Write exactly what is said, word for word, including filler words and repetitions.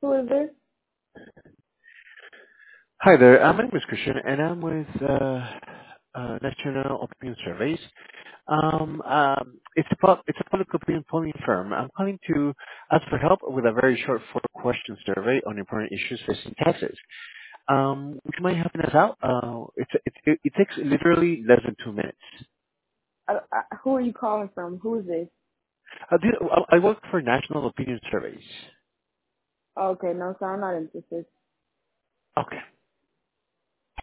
Who is this? Hi there. uh, My name is Christian, and I'm with uh, uh, National Opinion Surveys. Um, um, it's a pub, it's a public opinion polling firm. I'm calling to ask for help with a very short four-question survey on important issues facing Texas. Um, would you mind helping us out? Uh, it's, it, it, it takes literally less than two minutes. Uh, uh, who are you calling from? Who is this? Uh, do you- I I work for National Opinion Surveys. Okay, no, so I'm not interested. Okay.